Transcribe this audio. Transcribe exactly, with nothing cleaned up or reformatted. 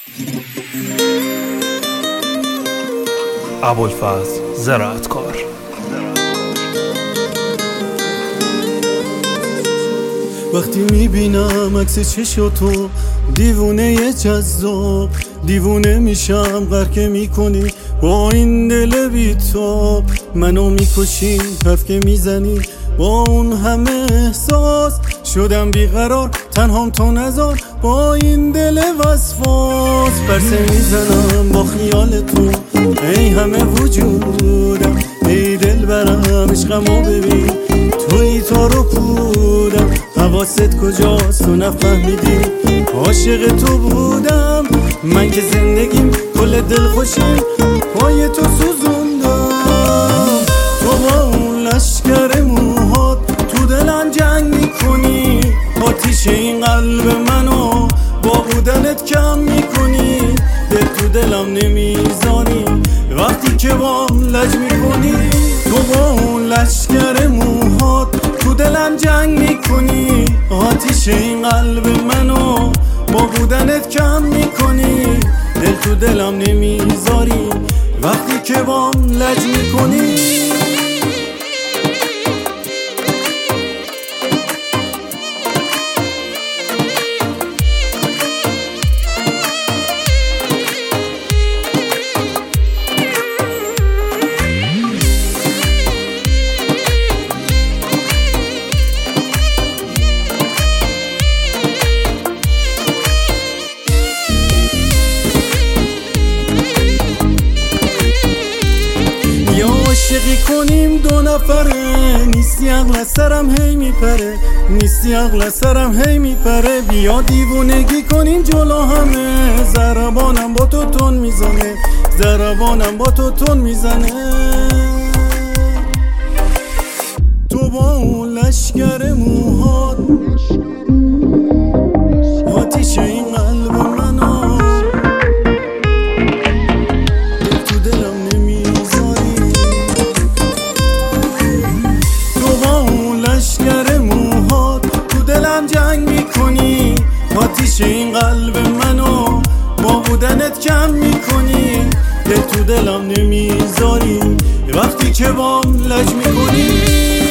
ابوالفضل زراعتکار. وقتی میبینم عکس چشاتو دیوونه جذاب، دیوونه میشم غرقه میکنی با این دل بیتاب. منو میکشی حرف که میزنی با اون همه احساس، شدم بیقرار تنهام تو نذار با این دل وسواس. پرسه میزنم با خیال تو ای همه وجودم، ای دل برم عشقمو ببین توی تا رو پودم. حواست کجاست تو نفهمیدی عاشق تو بودم، من که زندگیم کل دل خوشیم پای تو سوزوندم. تو با اون لشکر موهات تو دلم جنگ میکنی، آتیش این قلب منو با بودنت کم میکنی. دل تو دلم نمیذاری وقتی که بام لج میکنی. تو با اون لشکر موهات تو دلم جنگ میکنی، آتیش این قلب منو با بودنت کم میکنی. دل تو دلم نمیذاری وقتی که بام لج میکنی. عاشقی کنیم دو نفره، نیستی عقل از سرم هی میپره، نیستی عقل از سرم هی میپره. بیا دیوونگی کنیم جلو همه، ضربانم با تو تون میزنه، ضربانم با تو تون میزنه. تو با اون لشکر موهات آتیش این قلب منو دل تو دلم نمیذاری. لشکر موهات تو دلم جنگ میکنی، آتیش این قلب منو با بودنت کم میکنی. دل تو دلم نمیذاری وقتی که بام لج میکنی.